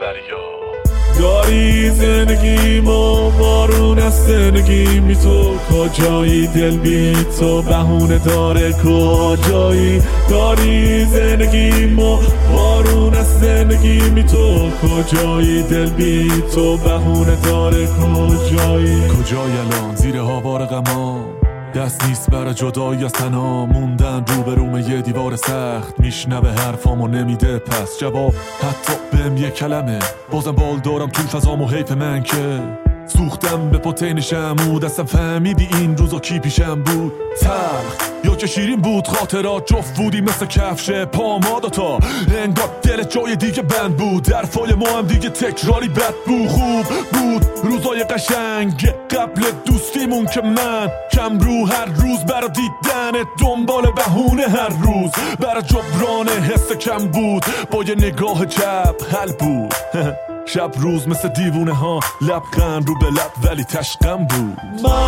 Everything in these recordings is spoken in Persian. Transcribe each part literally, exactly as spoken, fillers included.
دریا. داری زندگیمو بارون از زندگی می تو کجایی دل بی تو بهونه داره کجایی. داری زندگیمو بارون از زندگی می تو کجایی دل بی تو بهونه داره کجایی. کجایی الان زیر هاوار غما دست نیست برای جدایی از تنها موندن روبروم یه دیوار سخت میشنوه حرفامو نمیده پس جواب حتی بهم یه کلمه بازم بال دارم تو فضام و حیف من که سوختم به پتین شمود اصلا فهمیدی این روزا کی پیشم بود تلخ یا که شیرین بود خاطرات جفت بودی مثل کفش پاماداتا انگار دل جای دیگه بند بود درفای ما هم دیگه تکراری بد بود خوب بود روزای قشنگ قبل دوستیمون که من کم رو هر روز برا دیدن دنبال بهونه هر روز برا جبران حس کم بود با یه نگاه چپ حل بود شب روز مثل دیوونه ها لبخند رو به لب ولی تشقم بود.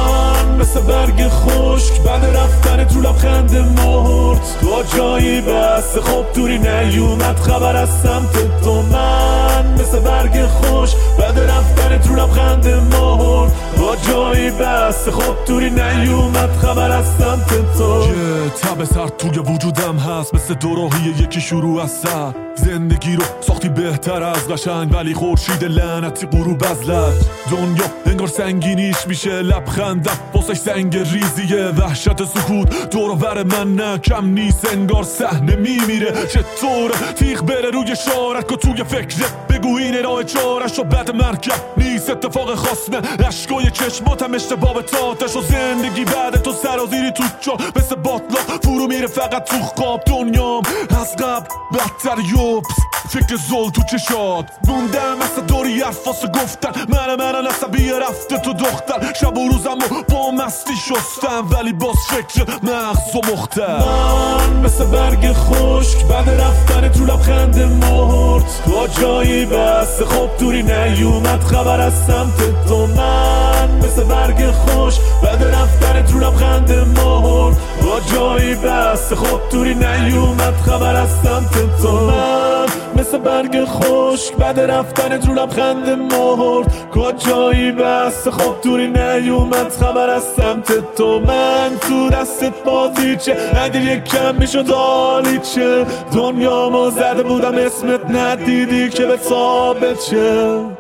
من مثل برگ خشک بعد رفتن تو لبخند مرد تو جایی بس خب دوری نیومد خبر از سمت تو. من مثل برگ خشک بعد رفتن تو لبخند مرد تو جایی بس خب دوری نیومد خبر از سمت تو. یه تب سرد توی وجودم هست مثل دوراهی یکی شروع از سر زندگی رو ساختی بهتر از قشنگ ولی خورشید لعنتی غروب از لج دنیا انگار سنگینیش میشه لبخندم واسش سنگ ریزیه وحشت سکوت دور و بر من نه کم نیست انگار صحنه میمیره چطوره تیغ بره روی شارک و توی فکرت بگو این راه چارش و بد مرکب نیست اتفاق خاص نه اشکای چشماتم اشتباه به تاتش و زندگی بعد تو سرازیری تو چا مثل باطلا فرو میره فقط تو خواب دنیام از قبل بدتر یوبس فکر زل تو چشات موندم مثل دوری حرفاسو گفتن من من عصبی رفته تو دختر شب و روزمو با مستی شستم ولی باز فکر مغز و مختر. من مثل برگ خشک بعد رفتن تو لبخند مرد تو جایی بس خب دوری نیومد خبر از سمت تو. من مثل برگ خشک بعد رفتن تو لبخند مرد تو جایی بس خب دوری نیومد خبر از سمت تو. من مثل برگ خشک بعد رفتن تو لبخند مرد کجایی بس خب دوری نیومد خبر از سمت تو. من تو دستت بازی چه اگر یک کم میشد عالی چه دنیا ما زده بودم اسمت ندیدی که به ثابت چه.